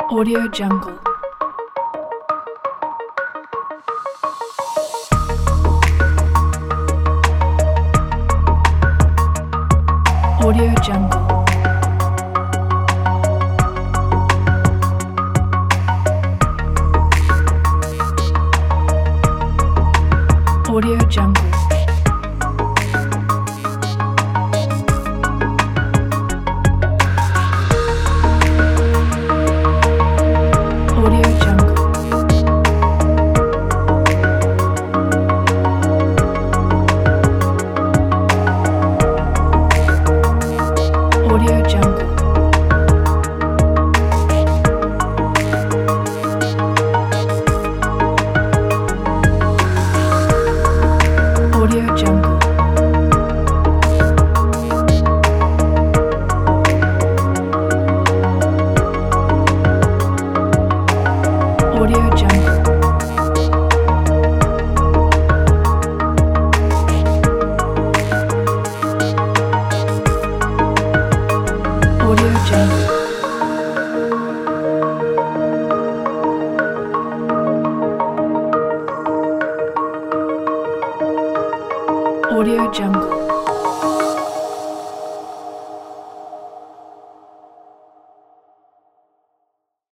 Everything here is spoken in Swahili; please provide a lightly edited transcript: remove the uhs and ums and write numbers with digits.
Audio Jungle. Audio Jungle. Audio Jungle. Audio Jungle. Audio Jungle. Audio Jungle. Audio Jungle. Audio Jungle. Audio Jungle.